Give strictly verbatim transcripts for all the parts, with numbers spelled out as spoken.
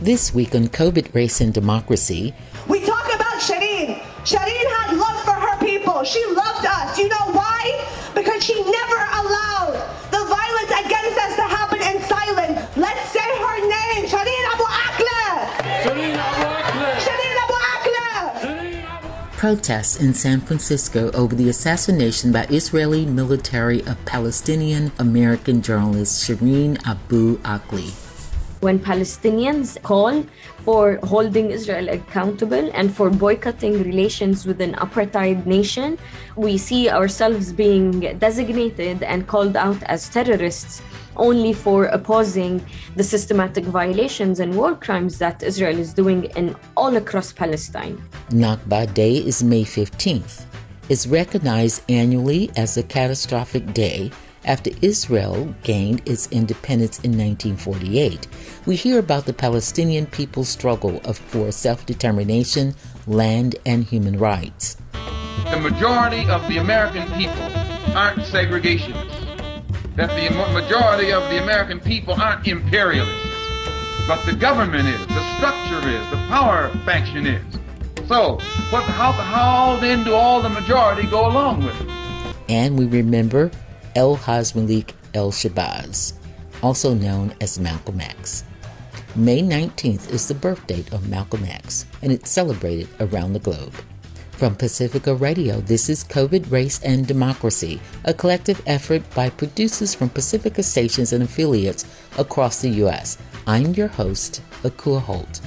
This week on COVID, Race and Democracy, we talk about Shireen. Shireen had love for her people. She loved us. You know why? Because she never allowed the violence against us to happen in silence. Let's say her name. Shireen Abu Akleh. Shireen Abu Akleh. Shireen Abu Akleh. Protests in San Francisco over the assassination by Israeli military of Palestinian American journalist Shireen Abu Akleh. When Palestinians call for holding Israel accountable and for boycotting relations with an apartheid nation, we see ourselves being designated and called out as terrorists only for opposing the systematic violations and war crimes that Israel is doing in all across Palestine. Nakba Day is May fifteenth. It's recognized annually as a catastrophic day after Israel gained its independence in nineteen forty-eight. We hear about the Palestinian people's struggle for self-determination, land, and human rights. The majority of the American people aren't segregationists. That the majority of the American people aren't imperialists. But the government is, the structure is, the power faction is. So, what, how, how then do all the majority go along with it? And we remember El-Haj Malik El-Shabazz, also known as Malcolm X. May nineteenth is the birthday of Malcolm X, and it's celebrated around the globe. From Pacifica Radio, this is COVID, Race, and Democracy, a collective effort by producers from Pacifica stations and affiliates across the U S. I'm your host, Akua Holt.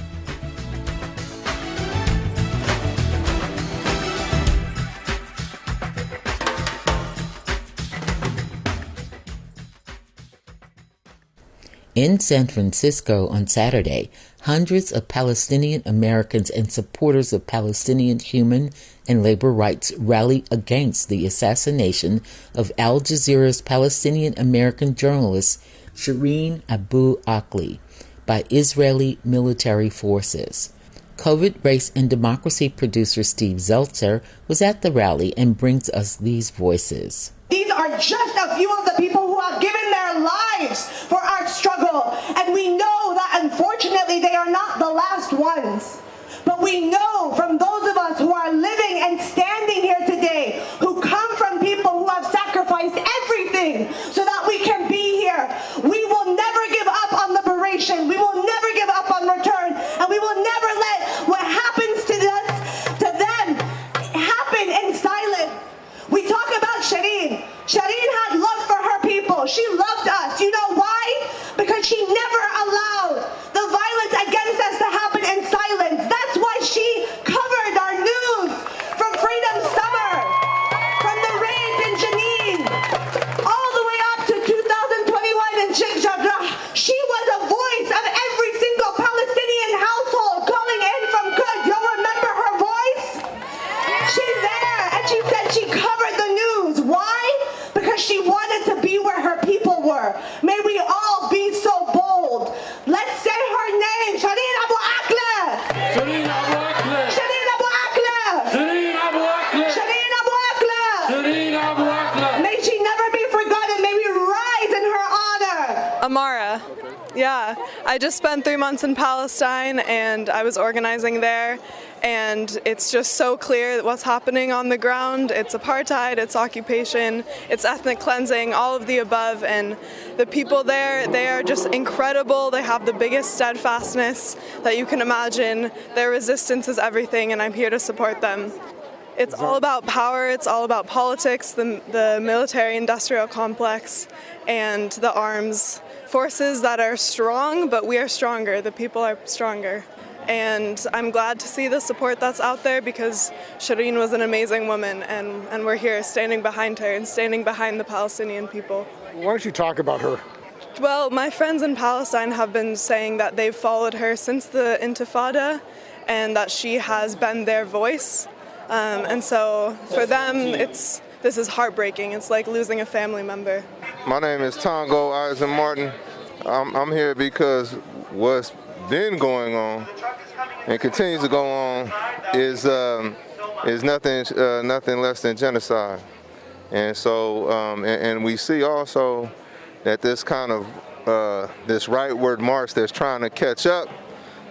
In San Francisco on Saturday, hundreds of Palestinian Americans and supporters of Palestinian human and labor rights rallied against the assassination of Al Jazeera's Palestinian American journalist Shireen Abu Akleh by Israeli military forces. COVID, Race, and Democracy producer Steve Zeltzer was at the rally and brings us these voices. These are just a few of the people who have given their lives for our struggle. And we know that unfortunately they are not the last ones. But we know from those of us who are living and standing here today, who come from people who have sacrificed everything so that we can be here, we will never give up on liberation. We will never give up on return. And we will never let what happens to us, to them, happen in silence. We talk about Shireen. Shireen had love for her people. She loved us. You know why? Because she never allowed the violence against us to happen in silence. That's why she covered our news from Freedom Summer, from the raid in Jenin, all the way up to two thousand twenty-one in Sheikh Jarrah. She was a voice of every single Palestinian household calling in from Quds. Y'all remember her voice? She's there, and she said she covered the news. Why? Because she wanted to be where her people were. May we all be so bold. Let's say her name, Shireen Abu Akleh. Shireen Abu Akleh. Shireen Abu Akleh. Shireen Abu Akleh. Shireen Abu Akleh. Shireen Abu Akleh. May she never be forgotten. May we rise in her honor. Amara. Yeah, I just spent three months in Palestine and I was organizing there, and it's just so clear what's happening on the ground. It's apartheid, it's occupation, it's ethnic cleansing, all of the above, and the people there, they are just incredible. They have the biggest steadfastness that you can imagine. Their resistance is everything, and I'm here to support them. It's all about power, it's all about politics, the, the military-industrial complex, and the arms forces that are strong, but we are stronger. The people are stronger. And I'm glad to see the support that's out there because Shireen was an amazing woman, and, and we're here standing behind her and standing behind the Palestinian people. Why don't you talk about her? Well, my friends in Palestine have been saying that they've followed her since the Intifada and that she has been their voice. Um, and so for them, it's this is heartbreaking. It's like losing a family member. My name is Tongo Eisen Martin. I'm, I'm here because what's been going on and continues to go on is um, is nothing uh, nothing less than genocide. And so, um, and, and we see also that this kind of uh, this rightward march that's trying to catch up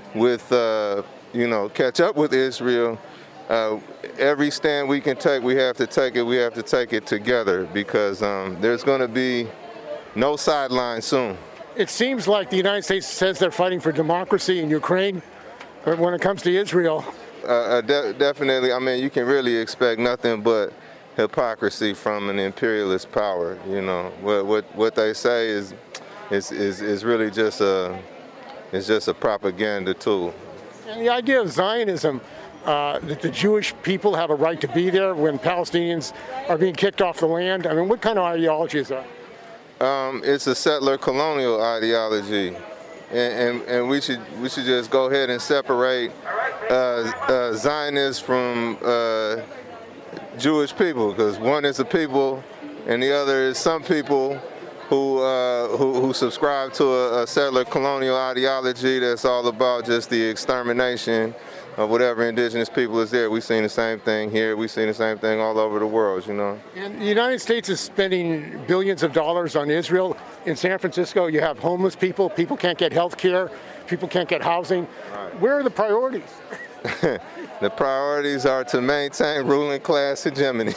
with, uh, you know, catch up with Israel. Uh, every stand we can take, we have to take it. We have to take it together because um, there's going to be no sideline soon. It seems like the United States says they're fighting for democracy in Ukraine, but when it comes to Israel, uh, uh, de- definitely. I mean, you can really expect nothing but hypocrisy from an imperialist power. You know, what what what they say is is is, is really just a it's just a propaganda tool. And the idea of Zionism. Uh, that the Jewish people have a right to be there when Palestinians are being kicked off the land? I mean, what kind of ideology is that? Um, it's a settler colonial ideology, and, and, and we should we should just go ahead and separate uh, uh, Zionists from uh, Jewish people, because one is a people, and the other is some people who uh, who, who subscribe to a, a settler colonial ideology that's all about just the extermination of whatever indigenous people is there. We've seen the same thing here. We've seen the same thing all over the world, you know. And the United States is spending billions of dollars on Israel. In San Francisco, you have homeless people. People can't get health care. People can't get housing. Right. Where are the priorities? The priorities are to maintain ruling class hegemony.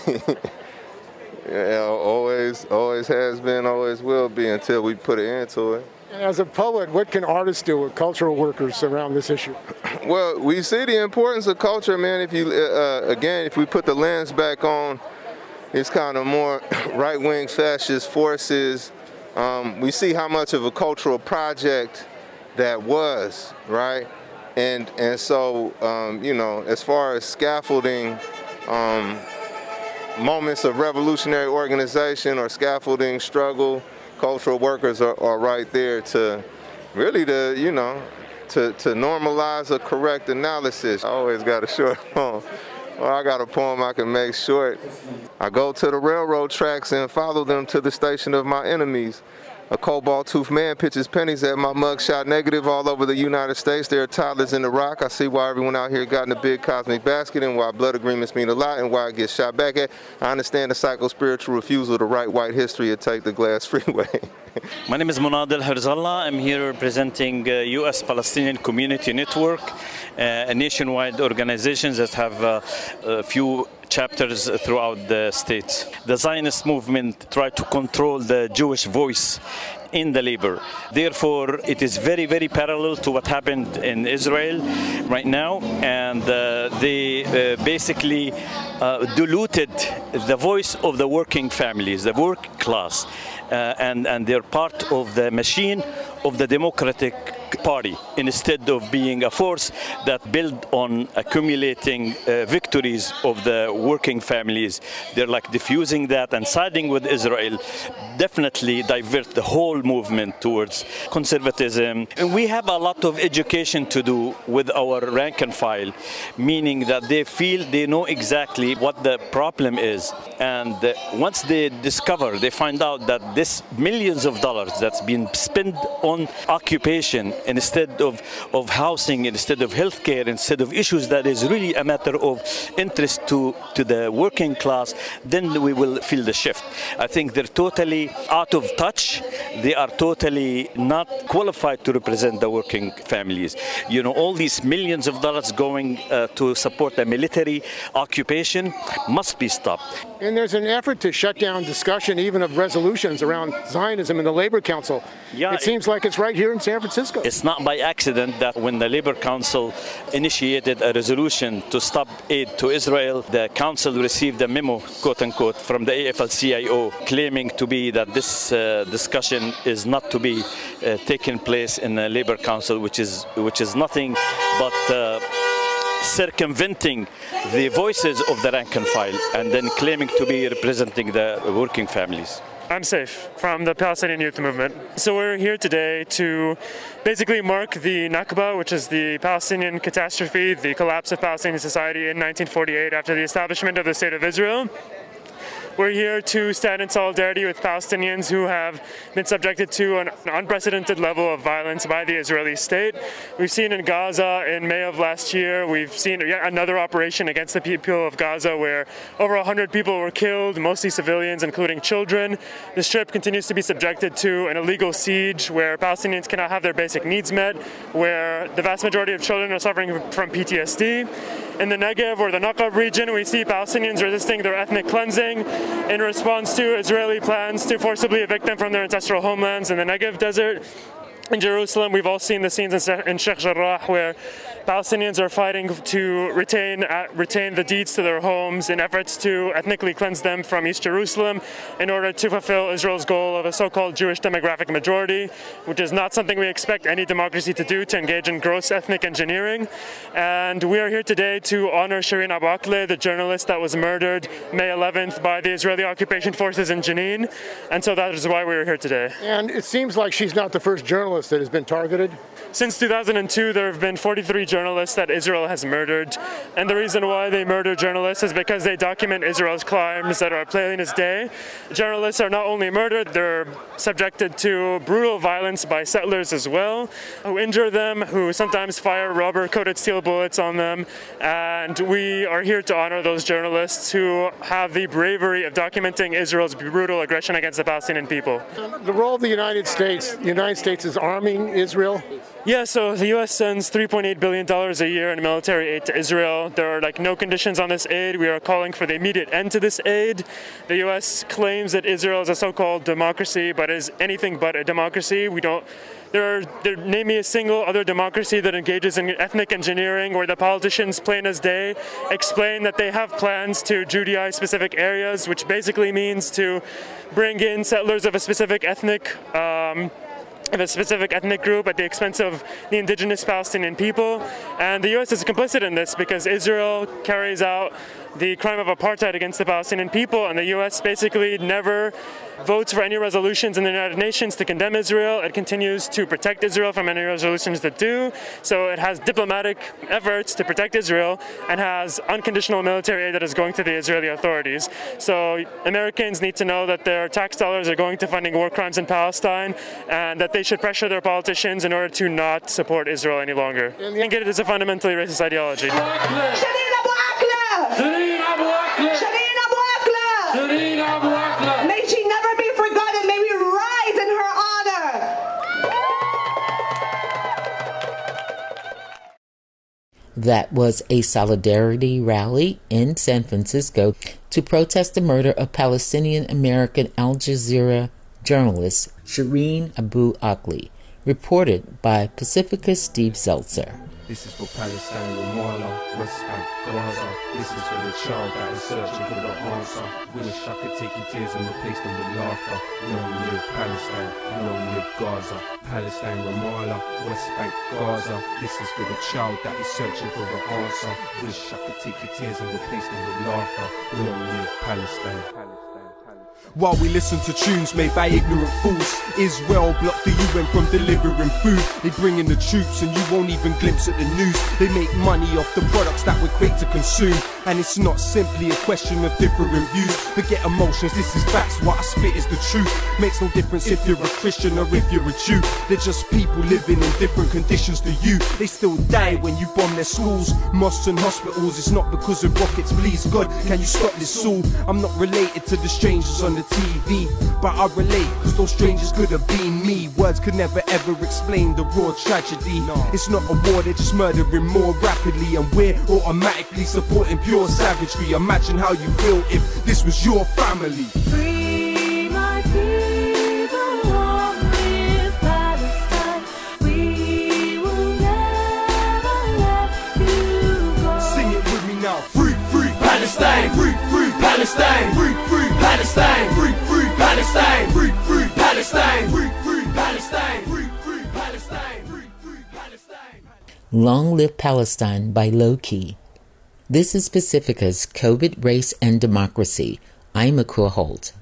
Yeah, always, always has been, always will be until we put an end to it. And as a poet, what can artists do with cultural workers around this issue? Well, we see the importance of culture, man. If you, uh, again, if we put the lens back on, it's kind of more right-wing fascist forces. Um, we see how much of a cultural project that was, right? And and so, um, you know, as far as scaffolding, um, moments of revolutionary organization or scaffolding struggle, cultural workers are, are right there to really to, you know, to, to normalize a correct analysis. I always got a short poem. Well, I got a poem I can make short. I go to the railroad tracks and follow them to the station of my enemies. A cobalt-toothed man pitches pennies at my mugshot negative all over the United States. There are toddlers in the rock. I see why everyone out here got in a big cosmic basket and why blood agreements mean a lot and why I get shot back at. I understand the psycho-spiritual refusal to write white history and take the glass freeway. My name is Munadil Herzallah. I'm here representing uh, U S Palestinian Community Network, uh, a nationwide organization that have uh, a few chapters throughout the states. The Zionist movement tried to control the Jewish voice in the labor. Therefore, it is very, very parallel to what happened in Israel right now, and uh, they uh, basically uh, diluted the voice of the working families, the work class, uh, and, and they're part of the machine of the Democratic Party instead of being a force that build on accumulating uh, victories of the working families. They're like diffusing that, and siding with Israel definitely divert the whole movement towards conservatism. And we have a lot of education to do with our rank and file, meaning that they feel they know exactly what the problem is. And uh, once they discover, they find out that this millions of dollars that's been spent on occupation instead of, of housing, instead of healthcare, instead of issues that is really a matter of interest to, to the working class, then we will feel the shift. I think they're totally out of touch. They are totally not qualified to represent the working families. You know, all these millions of dollars going uh, to support a military occupation must be stopped. And there's an effort to shut down discussion even of resolutions around Zionism in the Labor Council. Yeah, it seems like it's right here in San Francisco. It's not by accident that when the Labor Council initiated a resolution to stop aid to Israel, the council received a memo, quote unquote, from the A F L C I O claiming to be that this uh, discussion is not to be uh, taking place in the Labor Council, which is which is nothing but uh, circumventing the voices of the rank and file and then claiming to be representing the working families. I'm Saif from the Palestinian Youth Movement. So we're here today to basically mark the Nakba, which is the Palestinian catastrophe, the collapse of Palestinian society in nineteen forty-eight after the establishment of the State of Israel. We're here to stand in solidarity with Palestinians who have been subjected to an unprecedented level of violence by the Israeli state. We've seen in Gaza in May of last year, we've seen yet another operation against the people of Gaza where over one hundred people were killed, mostly civilians, including children. The Strip continues to be subjected to an illegal siege where Palestinians cannot have their basic needs met, where the vast majority of children are suffering from P T S D. In the Negev or the Naqab region, we see Palestinians resisting their ethnic cleansing in response to Israeli plans to forcibly evict them from their ancestral homelands in the Negev desert. In Jerusalem, we've all seen the scenes in Sheikh Jarrah where Palestinians are fighting to retain uh, retain the deeds to their homes in efforts to ethnically cleanse them from East Jerusalem in order to fulfill Israel's goal of a so-called Jewish demographic majority, which is not something we expect any democracy to do, to engage in gross ethnic engineering. And we are here today to honor Shireen Abu Akleh, the journalist that was murdered May eleventh by the Israeli occupation forces in Jenin. And so that is why we are here today. And it seems like she's not the first journalist that has been targeted. Since two thousand two, there have been forty-three journalists that Israel has murdered. And the reason why they murder journalists is because they document Israel's crimes that are plain as day. Journalists are not only murdered, they're subjected to brutal violence by settlers as well, who injure them, who sometimes fire rubber-coated steel bullets on them. And we are here to honor those journalists who have the bravery of documenting Israel's brutal aggression against the Palestinian people. The role of the United States, the United States is arming Israel. Yeah, so the U S sends three point eight billion dollars a year in military aid to Israel. There are like no conditions on this aid. We are calling for the immediate end to this aid. The U S claims that Israel is a so-called democracy, but is anything but a democracy. We don't. There are, there, name me a single other democracy that engages in ethnic engineering where the politicians, plain as day, explain that they have plans to Judaize specific areas, which basically means to bring in settlers of a specific ethnic um, of a specific ethnic group at the expense of the indigenous Palestinian people. And the U S is complicit in this because Israel carries out the crime of apartheid against the Palestinian people, and the U S basically never votes for any resolutions in the United Nations to condemn Israel. It continues to protect Israel from any resolutions that do. So it has diplomatic efforts to protect Israel and has unconditional military aid that is going to the Israeli authorities. So Americans need to know that their tax dollars are going to funding war crimes in Palestine and that they should pressure their politicians in order to not support Israel any longer. I think it is a fundamentally racist ideology. Shireen Abu Akleh! Shireen Abu Akleh! Shireen Abu Akleh! Shireen Abu Akleh! May she never be forgotten. May we rise in her honor. That was a solidarity rally in San Francisco to protest the murder of Palestinian-American Al Jazeera journalist Shireen Abu Akleh, reported by Pacifica's Steve Zeltzer. This is for Palestine, Ramallah, West Bank, Gaza. This is for the child that is searching for the answer. Wish I could take your tears and replace them with laughter. Long live Palestine, long live Gaza. Palestine, Ramallah, West Bank, Gaza. This is for the child that is searching for the answer. Wish I could take your tears and replace them with laughter. Long live Palestine. While we listen to tunes made by ignorant fools, Israel blocked the U N from delivering food. They bring in the troops and you won't even glimpse at the news. They make money off the products that we're quick to consume. And it's not simply a question of differing views. Forget emotions, this is facts, what I spit is the truth. Makes no difference if you're a Christian or if you're a Jew. They're just people living in different conditions to you. They still die when you bomb their schools, mosques and hospitals. It's not because of rockets, please God, can you stop this all? I'm not related to the strangers on the T V, but I relate, cause those strangers could have been me. Words could never ever explain the raw tragedy. It's not a war, they're just murdering more rapidly, and we're automatically supporting pure savagery. Imagine how you feel if this was your family. Free my people, long live Palestine. We will never let you go. Sing it with me now. Free, free Palestine, free, free Palestine, free, free Palestine, free, free Palestine, free, free Palestine, free, free Palestine, free, free Palestine, free, free Palestine. Long Live Palestine by Low Key. This is Pacifica's COVID, Race, and Democracy. I'm Akua Holt.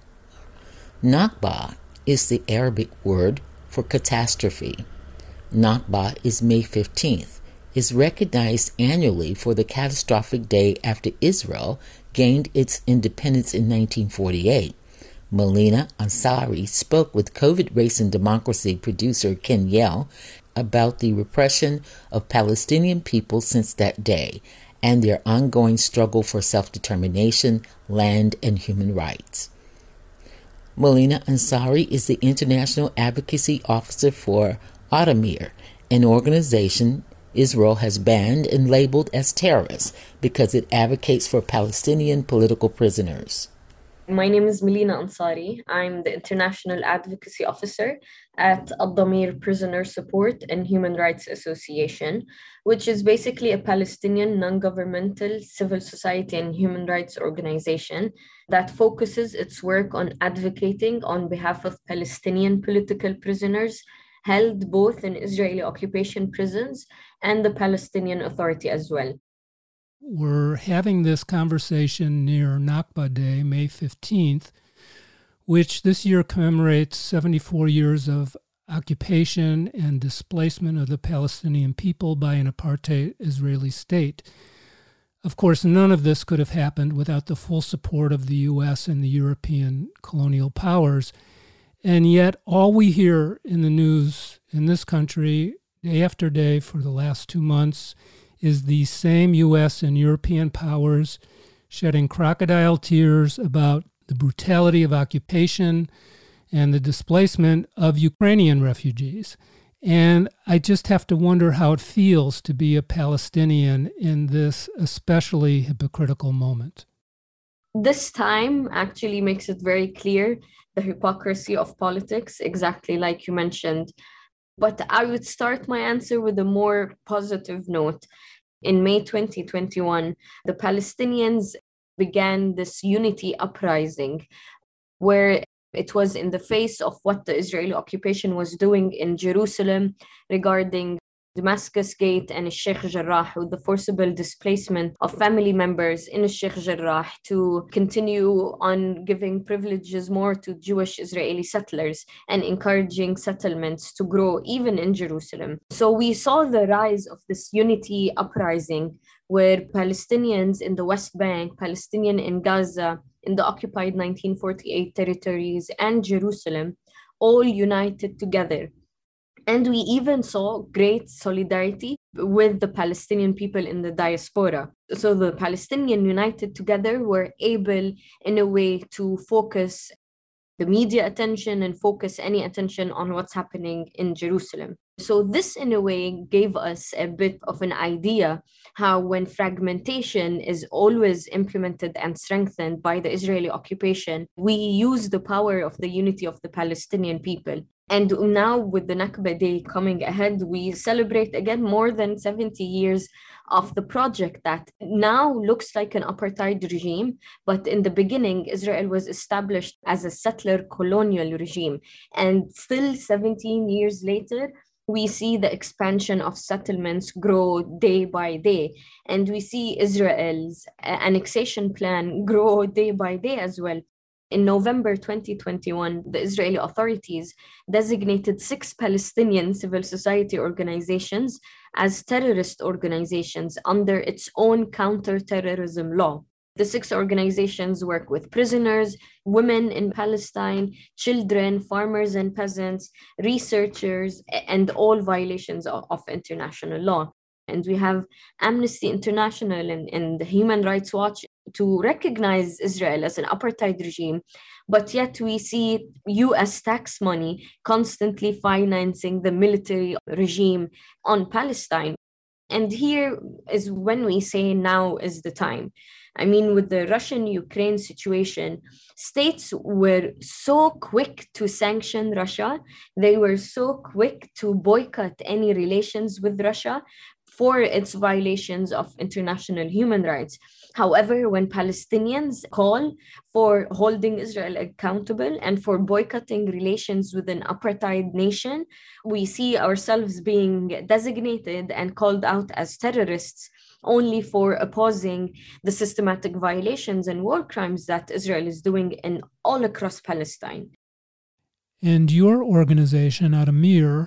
Nakba is the Arabic word for catastrophe. Nakba is May fifteenth, is recognized annually for the catastrophic day after Israel gained its independence in nineteen forty-eight. Melina Ansari spoke with COVID Race and Democracy producer Ken Yell about the repression of Palestinian people since that day and their ongoing struggle for self-determination, land, and human rights. Melina Ansari is the International Advocacy Officer for Addameer, an organization Israel has banned and labeled as terrorists because it advocates for Palestinian political prisoners. My name is Melina Ansari. I'm the International Advocacy Officer at Addameer Prisoner Support and Human Rights Association, which is basically a Palestinian non-governmental civil society and human rights organization that focuses its work on advocating on behalf of Palestinian political prisoners held both in Israeli occupation prisons and the Palestinian Authority as well. We're having this conversation near Nakba Day, May fifteenth, which this year commemorates seventy-four years of occupation and displacement of the Palestinian people by an apartheid Israeli state. Of course, none of this could have happened without the full support of the U S and the European colonial powers. And yet, all we hear in the news in this country, day after day for the last two months, is the same U S and European powers shedding crocodile tears about the brutality of occupation and the displacement of Ukrainian refugees. And I just have to wonder how it feels to be a Palestinian in this especially hypocritical moment. This time actually makes it very clear the hypocrisy of politics, exactly like you mentioned. But I would start my answer with a more positive note. In May twenty twenty-one, the Palestinians began this unity uprising where it was in the face of what the Israeli occupation was doing in Jerusalem regarding Damascus Gate and Sheikh Jarrah, with the forcible displacement of family members in Sheikh Jarrah to continue on giving privileges more to Jewish Israeli settlers and encouraging settlements to grow even in Jerusalem. So we saw the rise of this unity uprising where Palestinians in the West Bank, Palestinian in Gaza, in the occupied nineteen forty-eight territories and Jerusalem, all united together. And we even saw great solidarity with the Palestinian people in the diaspora. So the Palestinians united together were able, in a way, to focus the media attention and focus any attention on what's happening in Jerusalem. So this, in a way, gave us a bit of an idea how when fragmentation is always implemented and strengthened by the Israeli occupation, we use the power of the unity of the Palestinian people. And now with the Nakba Day coming ahead, we celebrate again more than seventy years of the project that now looks like an apartheid regime. But in the beginning, Israel was established as a settler colonial regime. And still seventeen years later, we see the expansion of settlements grow day by day. And we see Israel's annexation plan grow day by day as well. In November twenty twenty-one, the Israeli authorities designated six Palestinian civil society organizations as terrorist organizations under its own counter-terrorism law. The six organizations work with prisoners, women in Palestine, children, farmers and peasants, researchers, and all violations of, of international law. And we have Amnesty International and, and the Human Rights Watch to recognize Israel as an apartheid regime, but yet we see U S tax money constantly financing the military regime on Palestine. And here is when we say now is the time. I mean, with the Russian-Ukraine situation, states were so quick to sanction Russia. They were so quick to boycott any relations with Russia for its violations of international human rights. However, when Palestinians call for holding Israel accountable and for boycotting relations with an apartheid nation, we see ourselves being designated and called out as terrorists only for opposing the systematic violations and war crimes that Israel is doing in all across Palestine. And your organization, Addameer,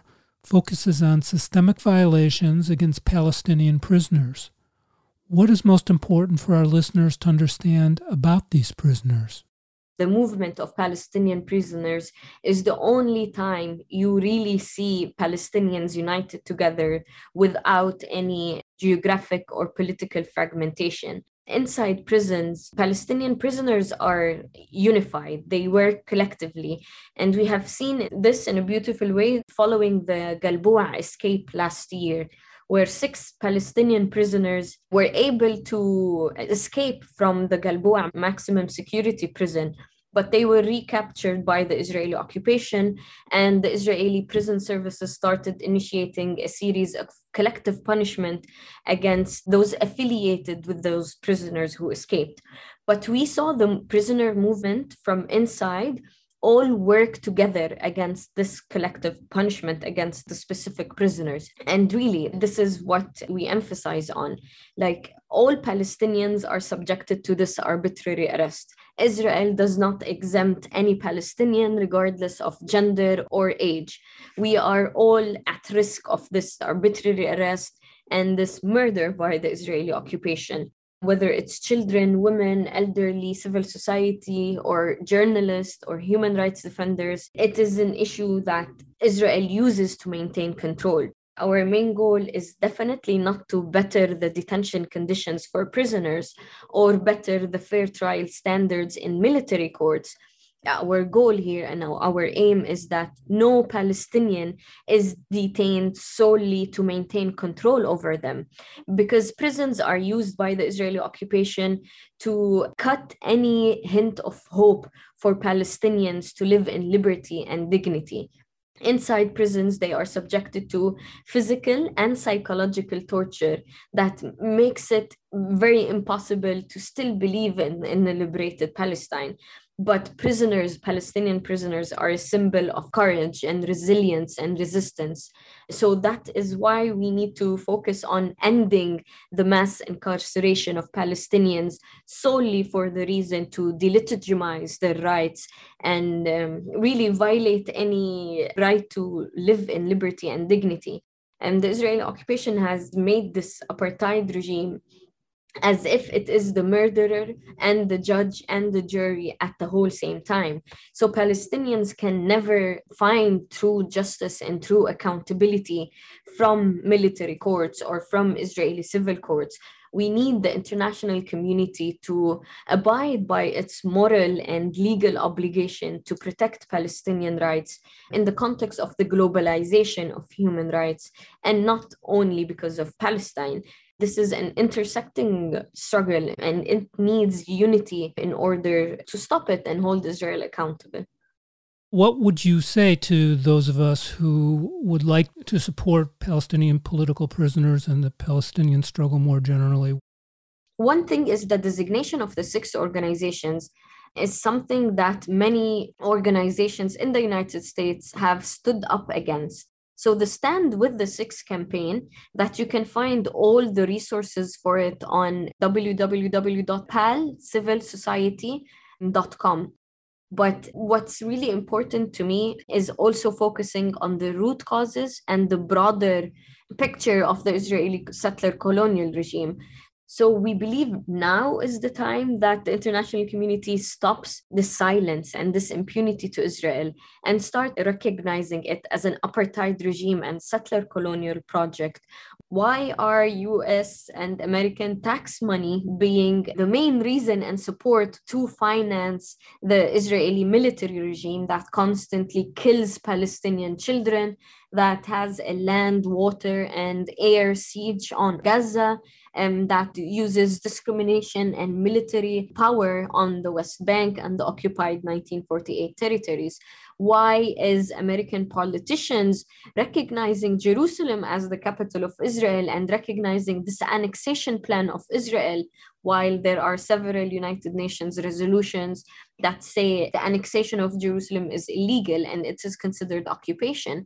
focuses on systemic violations against Palestinian prisoners. What is most important for our listeners to understand about these prisoners? The movement of Palestinian prisoners is the only time you really see Palestinians united together without any geographic or political fragmentation. Inside prisons, Palestinian prisoners are unified. They work collectively. And we have seen this in a beautiful way following the Galboa escape last year, where six Palestinian prisoners were able to escape from the Galboa maximum security prison, but they were recaptured by the Israeli occupation, and the Israeli prison services started initiating a series of collective punishment against those affiliated with those prisoners who escaped. But we saw the prisoner movement from inside all work together against this collective punishment against the specific prisoners. And really, this is what we emphasize on. Like, all Palestinians are subjected to this arbitrary arrest. Israel does not exempt any Palestinian regardless of gender or age. We are all at risk of this arbitrary arrest and this murder by the Israeli occupation, whether it's children, women, elderly, civil society, or journalists or human rights defenders. It is an issue that Israel uses to maintain control. Our main goal is definitely not to better the detention conditions for prisoners or better the fair trial standards in military courts. Our goal here and our aim is that no Palestinian is detained solely to maintain control over them, because prisons are used by the Israeli occupation to cut any hint of hope for Palestinians to live in liberty and dignity. Inside prisons, they are subjected to physical and psychological torture that makes it very impossible to still believe in, in a liberated Palestine. But prisoners, Palestinian prisoners, are a symbol of courage and resilience and resistance. So that is why we need to focus on ending the mass incarceration of Palestinians solely for the reason to delegitimize their rights and um, really violate any right to live in liberty and dignity. And the Israeli occupation has made this apartheid regime as if it is the murderer and the judge and the jury at the whole same time. So Palestinians can never find true justice and true accountability from military courts or from Israeli civil courts. We need the international community to abide by its moral and legal obligation to protect Palestinian rights in the context of the globalization of human rights, and not only because of Palestine. This is an intersecting struggle, and it needs unity in order to stop it and hold Israel accountable. What would you say to those of us who would like to support Palestinian political prisoners and the Palestinian struggle more generally? One thing is the designation of the six organizations is something that many organizations in the United States have stood up against. So the Stand with the Six campaign, that you can find all the resources for it on w w w dot pal civil society dot com. But what's really important to me is also focusing on the root causes and the broader picture of the Israeli settler colonial regime. So we believe now is the time that the international community stops this silence and this impunity to Israel and start recognizing it as an apartheid regime and settler colonial project. Why are U S and American tax money being the main reason and support to finance the Israeli military regime that constantly kills Palestinian children, that has a land, water, and air siege on Gaza, and that uses discrimination and military power on the West Bank and the occupied nineteen forty-eight territories? Why is American politicians recognizing Jerusalem as the capital of Israel and recognizing this annexation plan of Israel, while there are several United Nations resolutions that say the annexation of Jerusalem is illegal and it is considered occupation?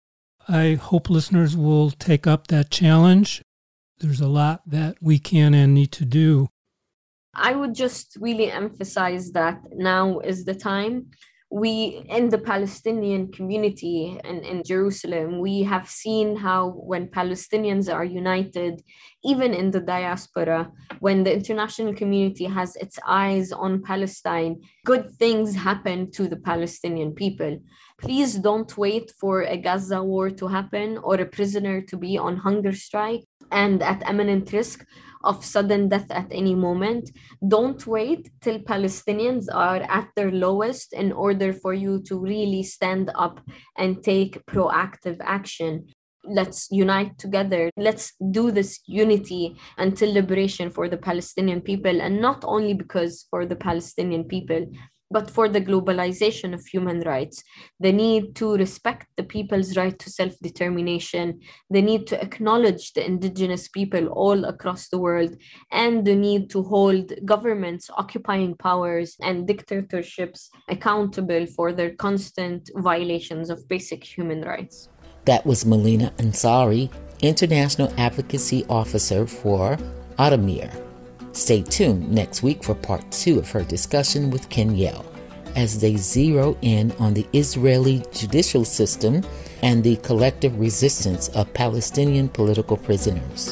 I hope listeners will take up that challenge. There's a lot that we can and need to do. I would just really emphasize that now is the time. We, in the Palestinian community and in Jerusalem, we have seen how when Palestinians are united, even in the diaspora, when the international community has its eyes on Palestine, good things happen to the Palestinian people. Please don't wait for a Gaza war to happen or a prisoner to be on hunger strike and at imminent risk of sudden death at any moment. Don't wait till Palestinians are at their lowest in order for you to really stand up and take proactive action. Let's unite together. Let's do this unity until liberation for the Palestinian people, and not only because for the Palestinian people, but for the globalization of human rights, the need to respect the people's right to self-determination, the need to acknowledge the indigenous people all across the world, and the need to hold governments occupying powers and dictatorships accountable for their constant violations of basic human rights. That was Melina Ansari, International Advocacy Officer for Addameer. Stay tuned next week for part two of her discussion with Ken Yell as they zero in on the Israeli judicial system and the collective resistance of Palestinian political prisoners.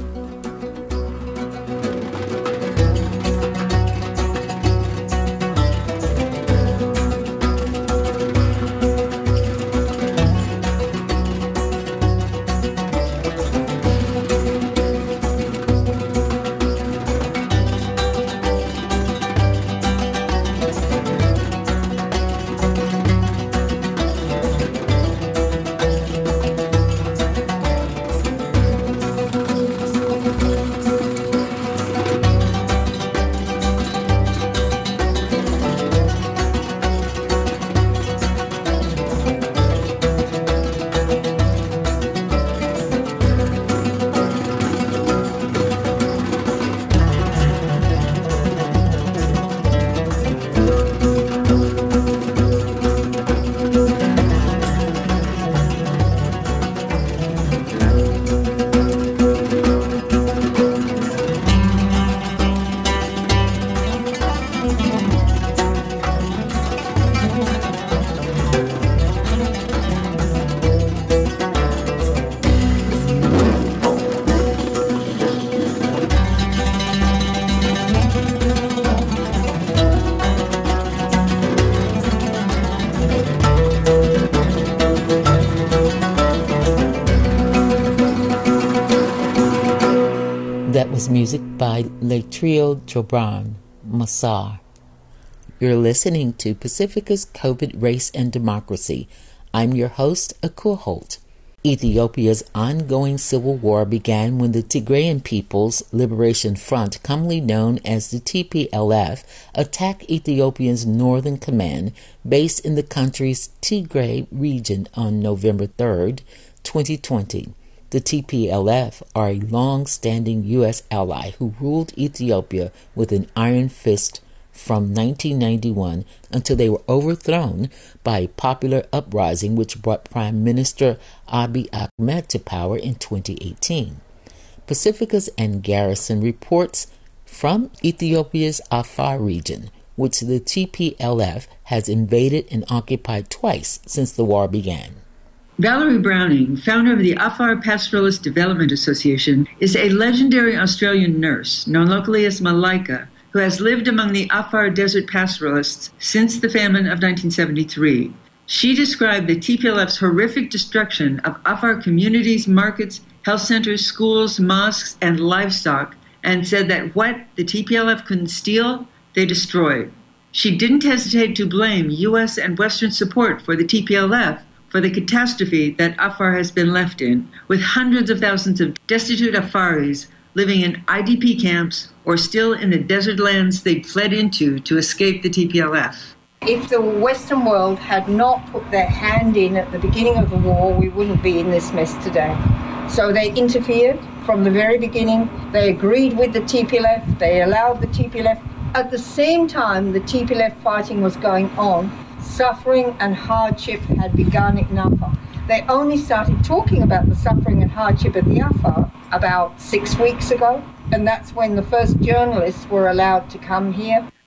Music by Latrio Jobran Massar. You're listening to Pacifica's COVID, Race, and Democracy. I'm your host, Akua Holt. Ethiopia's ongoing civil war began when the Tigrayan People's Liberation Front, commonly known as the T P L F, attacked Ethiopia's northern command based in the country's Tigray region on November third, twenty twenty. The T P L F are a long-standing U S ally who ruled Ethiopia with an iron fist from nineteen ninety-one until they were overthrown by a popular uprising which brought Prime Minister Abiy Ahmed to power in twenty eighteen. Pacifica's Ann Garrison reports from Ethiopia's Afar region, which the T P L F has invaded and occupied twice since the war began. Valerie Browning, founder of the Afar Pastoralist Development Association, is a legendary Australian nurse, known locally as Malaika, who has lived among the Afar desert pastoralists since the famine of nineteen seventy-three. She described the T P L F's horrific destruction of Afar communities, markets, health centers, schools, mosques, and livestock, and said that what the T P L F couldn't steal, they destroyed. She didn't hesitate to blame U S and Western support for the T P L F for the catastrophe that Afar has been left in, with hundreds of thousands of destitute Afaris living in I D P camps or still in the desert lands they'd fled into to escape the T P L F. If the Western world had not put their hand in at the beginning of the war, we wouldn't be in this mess today. So they interfered from the very beginning. They agreed with the T P L F. They allowed the T P L F. At the same time the T P L F fighting was going on, suffering and hardship had begun in Afar. They only started talking about the suffering and hardship of the Afar about six weeks ago, and that's when the first journalists were allowed to come here.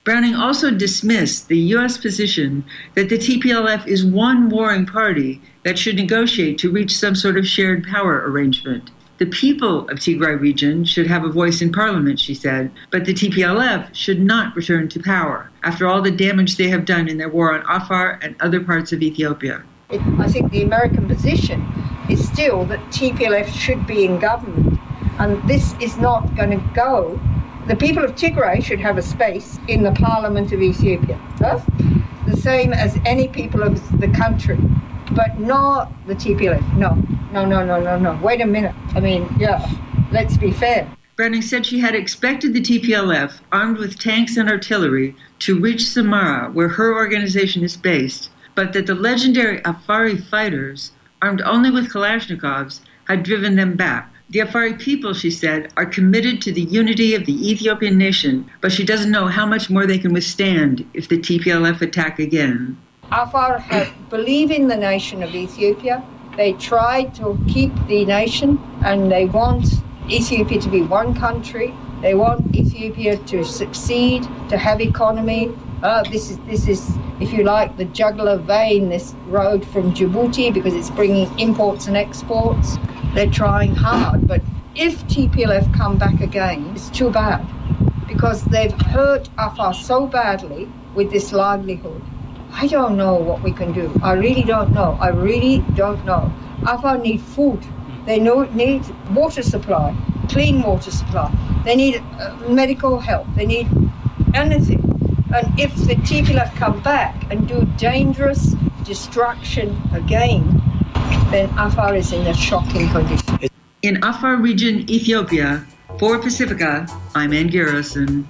Browning also dismissed the U S position that the T P L F is one warring party that should negotiate to reach some sort of shared power arrangement. The people of Tigray region should have a voice in parliament, she said, but the T P L F should not return to power after all the damage they have done in their war on Afar and other parts of Ethiopia. It, I think the American position is still that T P L F should be in government, and this is not going to go. The people of Tigray should have a space in the parliament of Ethiopia, huh? The same as any people of the country, but not the T P L F. No, no, no, no, no, no. Wait a minute. I mean, yeah, let's be fair. Browning said she had expected the T P L F, armed with tanks and artillery, to reach Samara, where her organization is based, but that the legendary Afari fighters, armed only with Kalashnikovs, had driven them back. The Afari people, she said, are committed to the unity of the Ethiopian nation, but she doesn't know how much more they can withstand if the T P L F attack again. Afar have, believe in the nation of Ethiopia. They tried to keep the nation, and they want Ethiopia to be one country. They want Ethiopia to succeed, to have economy. Uh, this is, this is, if you like, the jugular vein, this road from Djibouti, because it's bringing imports and exports. They're trying hard, but if T P L F come back again, it's too bad, because they've hurt Afar so badly with this livelihood. I don't know what we can do. I really don't know. I really don't know. Afar need food. They know, need water supply, clean water supply. They need uh, medical help. They need anything. And if the T P L F come back and do dangerous destruction again, then Afar is in a shocking condition. In Afar region, Ethiopia, for Pacifica, I'm Ann Garrison.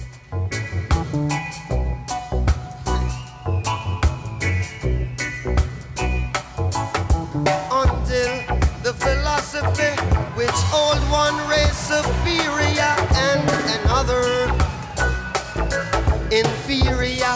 Until the philosophy which old one race superior and another inferior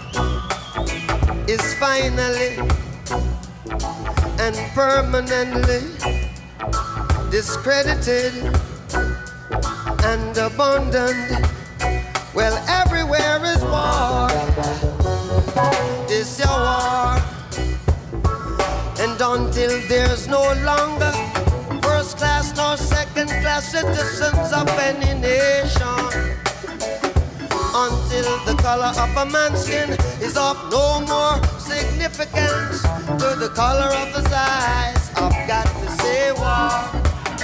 is finally and permanently discredited and abandoned. Well, everywhere is war. This your war. And until there's no longer first class nor second class citizens of any nation, until the color of a man's skin is of no more significance to the color of his eyes, I've got to say war.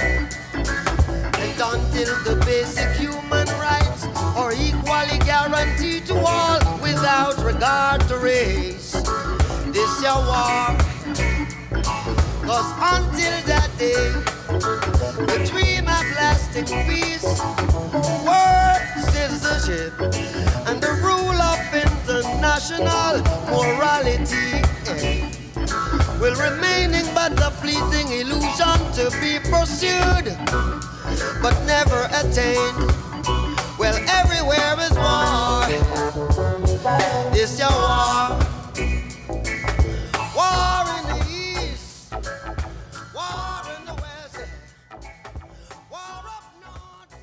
And until the basic human rights are equally guaranteed to all without regard to race, this your war. Cause until that day, the dream of lasting peace, world citizenship, and the rule of international morality eh, will remaining but a fleeting illusion to be pursued, but never attained. Well, everywhere is war. It's your war. War in the east, war in the west, war up north.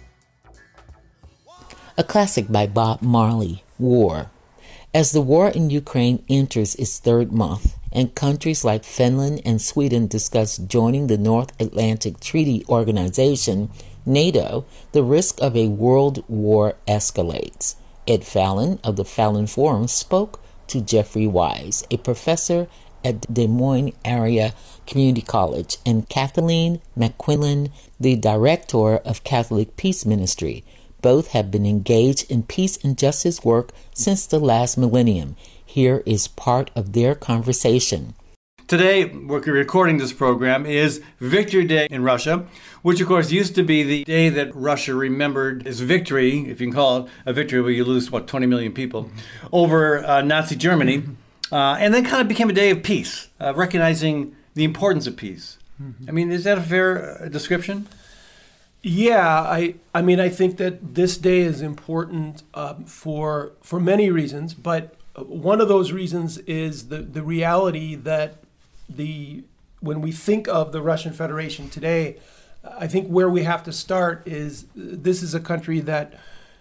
A classic by Bob Marley, War. As the war in Ukraine enters its third month, and countries like Finland and Sweden discuss joining the North Atlantic Treaty Organization, NATO, the risk of a world war escalates. Ed Fallon of the Fallon Forum spoke to Jeffrey Wise, a professor at Des Moines Area Community College, and Kathleen McQuillan, the director of Catholic Peace Ministry. Both have been engaged in peace and justice work since the last millennium. Here is part of their conversation. Today, we're recording this program, is Victory Day in Russia, which of course used to be the day that Russia remembered its victory, if you can call it a victory where you lose, what, twenty million people, over uh, Nazi Germany, uh, and then kind of became a day of peace, uh, recognizing the importance of peace. I mean, is that a fair uh, description? Yeah, I I mean, I think that this day is important uh, for for many reasons, but one of those reasons is the, the reality that the when we think of the Russian Federation today, I think where we have to start is this is a country that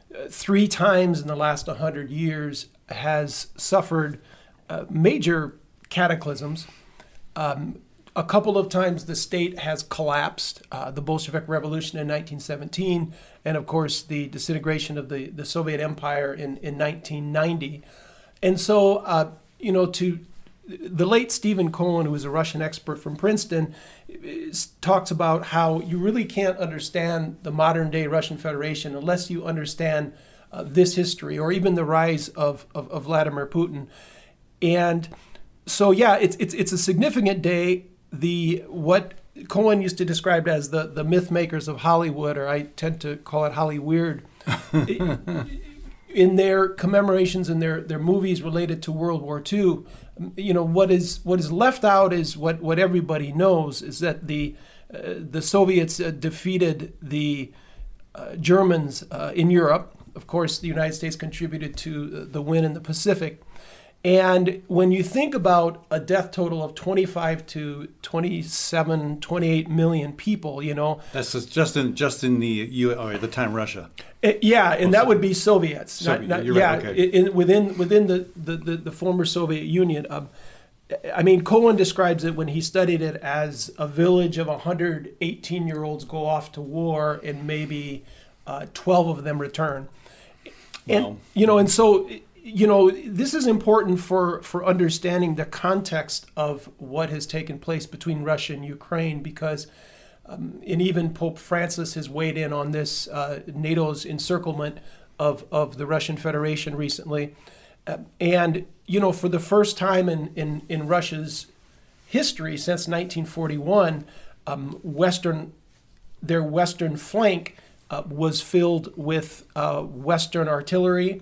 uh, three times in the last one hundred years has suffered uh, major cataclysms. Um, a couple of times the state has collapsed, uh, the Bolshevik Revolution in nineteen seventeen, and of course the disintegration of the, the Soviet Empire in, in nineteen ninety. And so, uh, you know, to the late Stephen Cohen, who was a Russian expert from Princeton, talks about how you really can't understand the modern day Russian Federation unless you understand uh, this history or even the rise of, of, of Vladimir Putin. And so, yeah, it's, it's, it's a significant day. The what Cohen used to describe as the, the myth makers of Hollywood, or I tend to call it Hollyweird, in their commemorations and their, their movies related to World War Two, you know, what is what is left out is what, what everybody knows, is that the uh, the Soviets uh, defeated the uh, Germans uh, in Europe. Of course, the United States contributed to the win in the Pacific. And when you think about a death total of twenty-five to twenty-seven, twenty-eight million people, you know. That's just in just in the U or at the time Russia. It, yeah, and that would be Soviets. Soviet, not, not, you're yeah, right, okay. in, within within the, the, the, the former Soviet Union. Um, I mean, Cohen describes it when he studied it as a village of one hundred eighteen-year-olds go off to war and maybe uh, twelve of them return. And, Wow. you know, and so... You know, this is important for, for understanding the context of what has taken place between Russia and Ukraine, because, um, and even Pope Francis has weighed in on this, uh, NATO's encirclement of, of the Russian Federation recently. Uh, and, you know, for the first time in, in, in Russia's history since nineteen forty-one, um, Western, their Western flank uh, was filled with uh, Western artillery.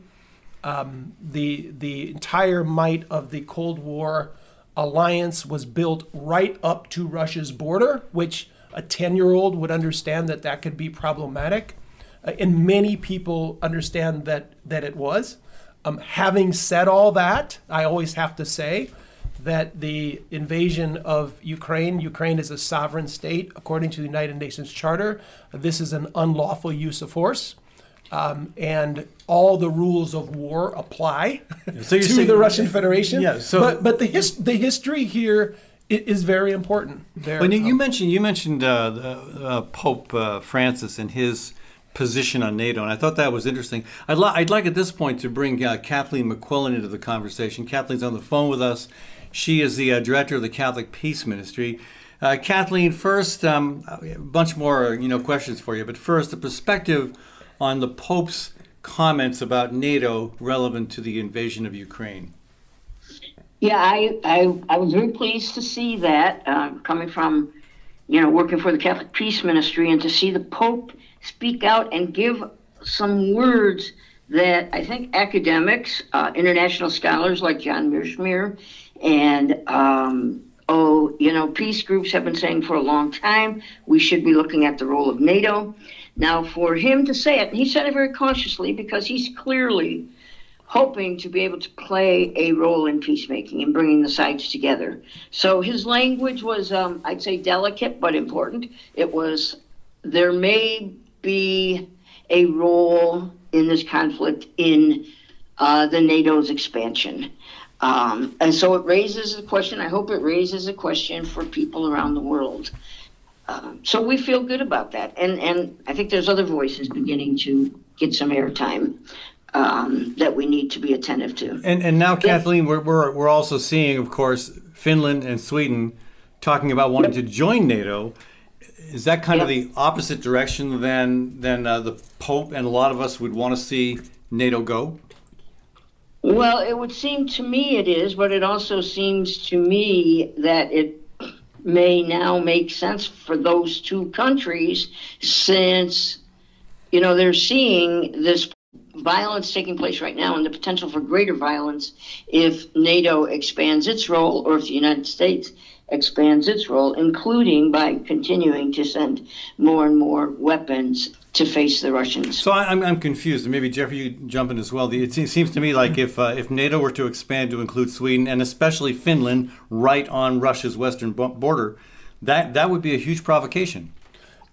Um, the the entire might of the Cold War alliance was built right up to Russia's border, which a ten-year-old would understand that that could be problematic. Uh, and many people understand that, that it was. Um, having said all that, I always have to say that the invasion of Ukraine, Ukraine is a sovereign state, according to the United Nations Charter. This is an unlawful use of force. Um, and all the rules of war apply So you're to saying- the Russian Federation. Yeah, so- but but the his, the history here i- is very important. There, When you, you um, mentioned you mentioned uh, the, uh, Pope uh, Francis and his position on NATO, and I thought that was interesting. I'd, li- I'd like at this point to bring uh, Kathleen McQuillan into the conversation. Kathleen's on the phone with us. She is the uh, director of the Catholic Peace Ministry. Uh, Kathleen, first, um, a bunch more you know questions for you, but first, the perspective on the Pope's comments about NATO relevant to the invasion of Ukraine. Yeah, I, I, I was very pleased to see that uh, coming from, you know, working for the Catholic Peace Ministry, and to see the Pope speak out and give some words that I think academics, uh, international scholars like John Mearsheimer and, um, oh, you know, peace groups have been saying for a long time, we should be looking at the role of NATO. Now, for him to say it, and he said it very cautiously because he's clearly hoping to be able to play a role in peacemaking and bringing the sides together. So his language was, um, I'd say, delicate but important. It was, there may be a role in this conflict in uh, the NATO's expansion. Um, and so it raises a question, I hope it raises a question for people around the world. Um, so we feel good about that. And and I think there's other voices beginning to get some airtime um, that we need to be attentive to. And and now, Kathleen, we're, we're, we're also seeing, of course, Finland and Sweden talking about wanting to join NATO. Is that kind of the opposite direction than, than uh, the Pope and a lot of us would want to see NATO go? Well, it would seem to me it is, but it also seems to me that it may now make sense for those two countries, since, you know, they're seeing this violence taking place right now and the potential for greater violence if NATO expands its role, or if the United States expands its role, including by continuing to send more and more weapons to face the Russians. So I, I'm I'm confused, and maybe Jeffrey, you jump in as well. The, it seems to me like if uh, if NATO were to expand to include Sweden and especially Finland right on Russia's western bo- border, that that would be a huge provocation.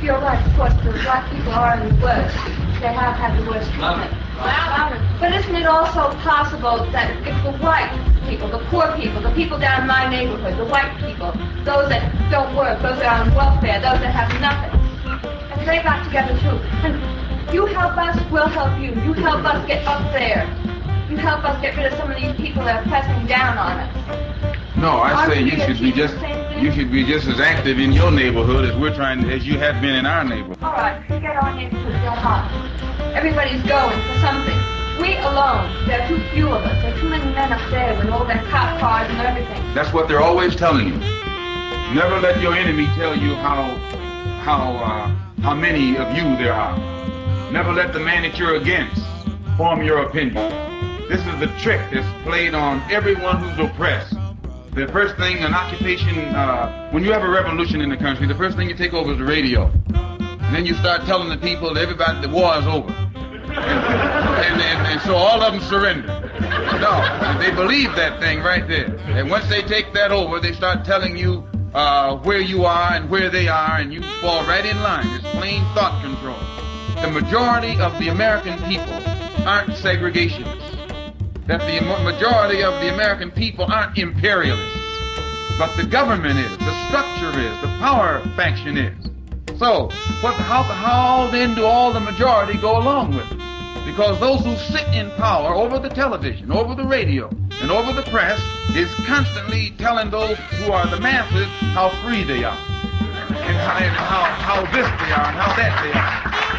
You're right, of course, the black people are the worst. They have had the worst treatment. But isn't it also possible that if the white people, the poor people, the people down in my neighborhood, the white people, those that don't work, those that are on welfare, those that have nothing, and they got together too, and you help us, we'll help you. You help us get up there. You help us get rid of some of these people that are pressing down on us. No, I Aren't say we you should be achieving just the same thing? you should be just as active in your neighborhood as we're trying as you have been in our neighborhood. All right, forget our neighborhood, go hot. Everybody's going for something. We alone, there are too few of us. There are too many men up there with all their cop cars and everything. That's what they're always telling you. Never let your enemy tell you how how uh, how many of you there are. Never let the man that you're against form your opinion. This is the trick that's played on everyone who's oppressed. The first thing, an occupation, uh, when you have a revolution in the country, the first thing you take over is the radio. And then you start telling the people, everybody, the war is over. And, and, and, and so all of them surrender. No, they believe that thing right there. And once they take that over, they start telling you uh, where you are and where they are, and you fall right in line. It's plain thought control. The majority of the American people aren't segregationists. That the majority of the American people aren't imperialists. But the government is, the structure is, the power faction is. So, what, how, how then do all the majority go along with it? Because those who sit in power over the television, over the radio, and over the press is constantly telling those who are the masses how free they are. And how, and how, how this they are and how that they are.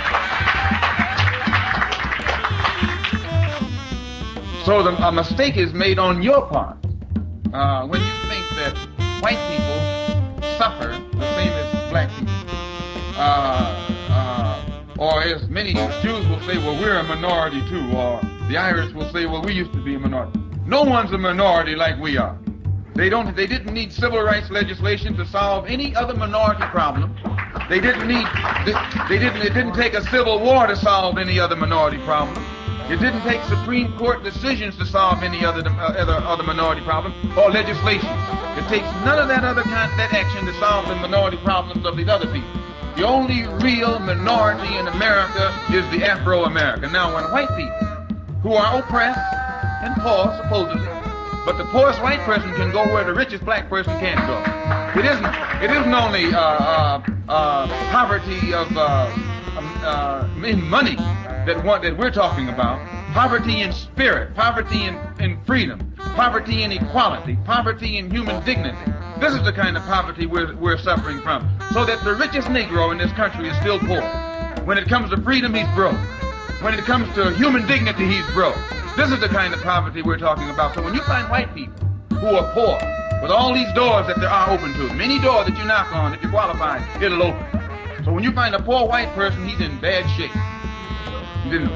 So the, a mistake is made on your part uh, when you think that white people suffer the same as black people. Uh, uh, or as many Jews will say, well, we're a minority too. Or the Irish will say, well, we used to be a minority. No one's a minority like we are. They don't. They didn't need civil rights legislation to solve any other minority problem. They didn't need. They, they didn't. It didn't take a civil war to solve any other minority problem. It didn't take Supreme Court decisions to solve any other uh, other, other minority problem or legislation. It takes none of that other kind that action to solve the minority problems of these other people. The only real minority in America is the Afro-American. Now, when white people who are oppressed and poor, supposedly, but the poorest white person can go where the richest black person can't go. It isn't. It isn't only uh, uh, uh, poverty of uh, um, uh, in money that one that we're talking about. Poverty in spirit, poverty in, in freedom, poverty in equality, poverty in human dignity. This is the kind of poverty we're, we're suffering from. So that the richest Negro in this country is still poor. When it comes to freedom, he's broke. When it comes to human dignity, he's broke. This is the kind of poverty we're talking about. So when you find white people who are poor, with all these doors that there are open to them, any door that you knock on, if you're qualified, it'll open. So when you find a poor white person, he's in bad shape. He didn't.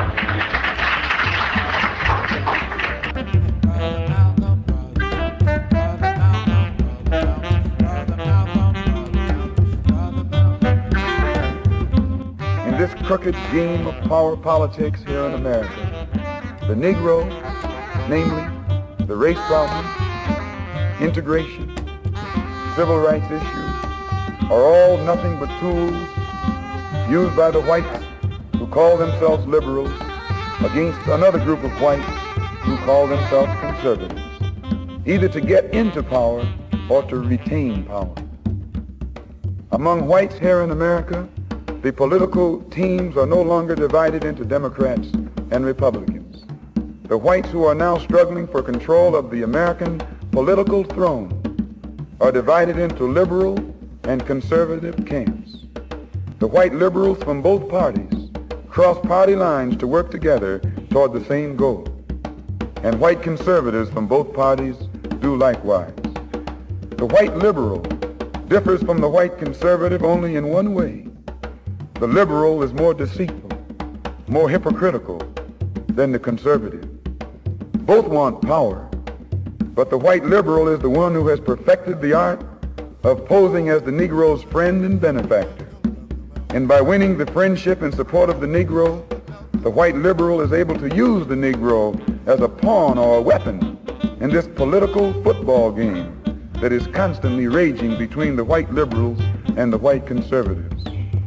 In this crooked game of power politics here in America, the Negro, namely the race problem, integration, civil rights issues, are all nothing but tools used by the whites who call themselves liberals against another group of whites who call themselves conservatives, either to get into power or to retain power. Among whites here in America, the political teams are no longer divided into Democrats and Republicans. The whites who are now struggling for control of the American political throne are divided into liberal and conservative camps. The white liberals from both parties cross party lines to work together toward the same goal, and white conservatives from both parties do likewise. The white liberal differs from the white conservative only in one way. The liberal is more deceitful, more hypocritical than the conservative. Both want power, but the white liberal is the one who has perfected the art of posing as the Negro's friend and benefactor. And by winning the friendship and support of the Negro, the white liberal is able to use the Negro as a pawn or a weapon in this political football game that is constantly raging between the white liberals and the white conservatives.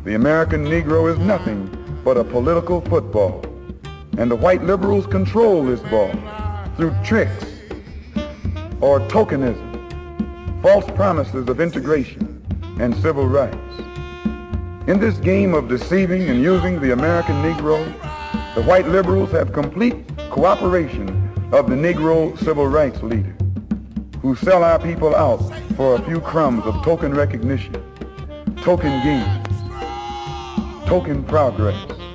the American Negro is nothing but a political football, and the white liberals control this ball through tricks or tokenism, false promises of integration and civil rights. In this game of deceiving and using the American Negro, the white liberals have complete cooperation of the Negro civil rights leader, who sell our people out for a few crumbs of token recognition, token gain, token progress.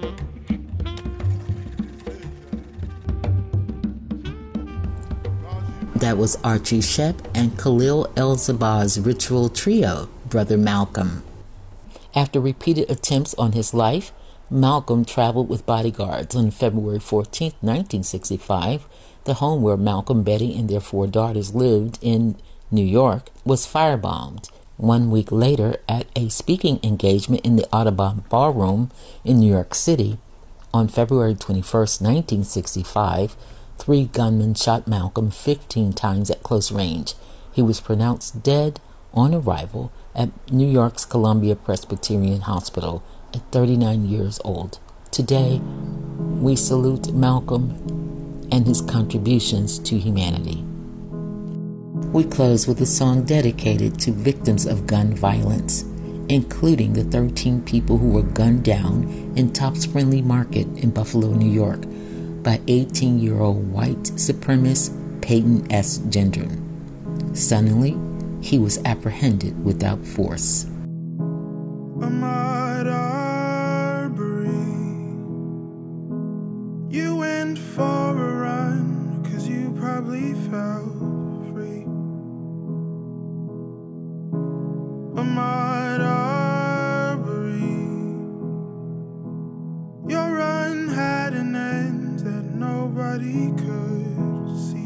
That was Archie Shepp and Khalil El-Zabah's ritual trio, Brother Malcolm. After repeated attempts on his life, Malcolm traveled with bodyguards. On February fourteenth, nineteen sixty-five, the home where Malcolm, Betty, and their four daughters lived in New York was firebombed. One week later, at a speaking engagement in the Audubon Ballroom in New York City, on February twenty-first, nineteen sixty-five, three gunmen shot Malcolm fifteen times at close range. He was pronounced dead on arrival at New York's Columbia Presbyterian Hospital at thirty-nine years old. Today, we salute Malcolm and his contributions to humanity. We close with a song dedicated to victims of gun violence, including the thirteen people who were gunned down in Tops Friendly Market in Buffalo, New York, by eighteen-year-old white supremacist Peyton S. Gendron. Stunningly, he was apprehended without force. Ahmaud Arbery, you went for a run, 'cause you probably felt free. Ahmaud Arbery, your run had an end that nobody could see.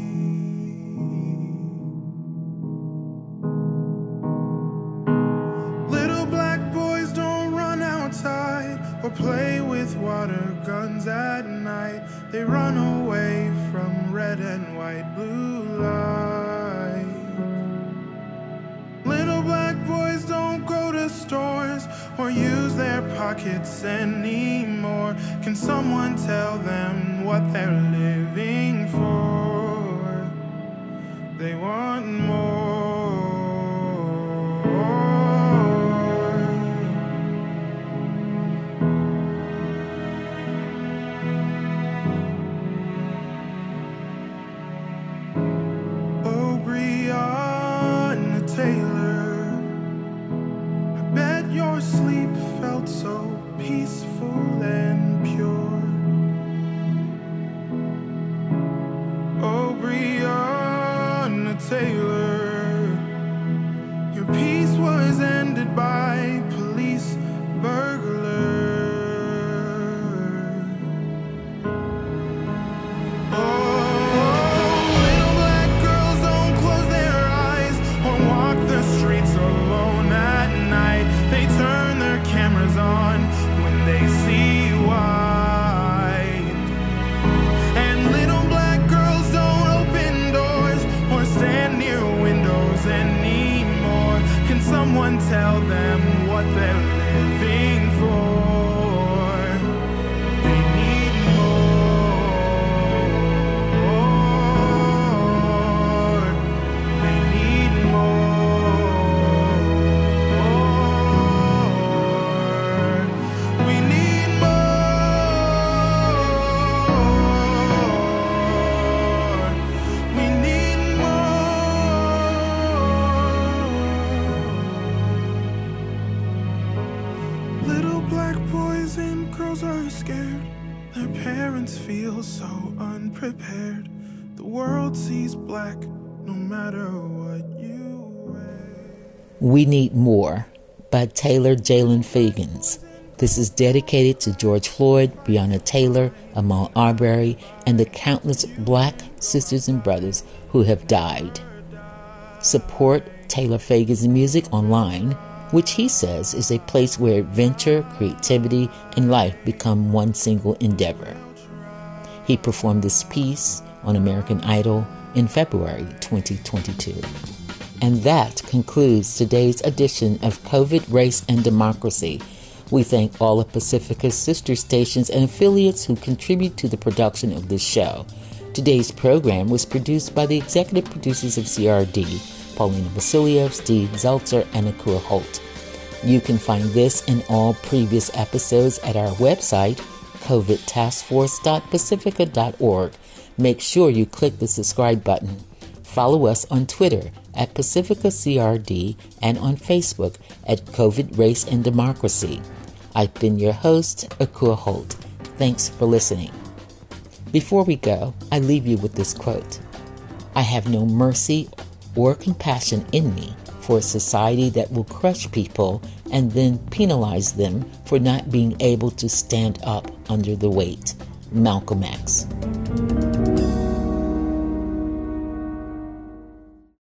Little black boys don't run outside or play with water guns at night. They run away from red and white, blue light. Little black boys don't go to stores or use their pockets anymore. Can someone tell them what they're living for? They want more. Oh, Breonna Taylor, I bet your sleep felt so peaceful and pure. Oh, Breonna Taylor, your peace was ended by police burglars. Oh, little black girls don't close their eyes or walk the streets alone at night. They turn their cameras on when they see white. And little black girls don't open doors or stand near windows anymore. Can someone tell them what they're living for? They need more. They need more. We need more. We need more. Little black boys and girls are scared. Their parents feel so unprepared. The world sees black no matter what you wear. We Need More by Taylor Jalen Fagans. This is dedicated to George Floyd, Breonna Taylor, Ahmaud Arbery, and the countless black sisters and brothers who have died. Support Taylor Fagans' music online, which he says is a place where adventure, creativity, and life become one single endeavor. He performed this piece on American Idol in February twenty twenty-two. And that concludes today's edition of COVID, Race, and Democracy. We thank all of Pacifica's sister stations and affiliates who contribute to the production of this show. Today's program was produced by the executive producers of C R D, Paulina Vasiliev, Steve Zeltzer, and Akua Holt. You can find this and all previous episodes at our website, covid task force dot pacifica dot org. Make sure you click the subscribe button. Follow us on Twitter at Pacifica C R D and on Facebook at COVID Race and Democracy. I've been your host, Akua Holt. Thanks for listening. Before we go, I leave you with this quote. I have no mercy or compassion in me for a society that will crush people and then penalize them for not being able to stand up under the weight. Malcolm X.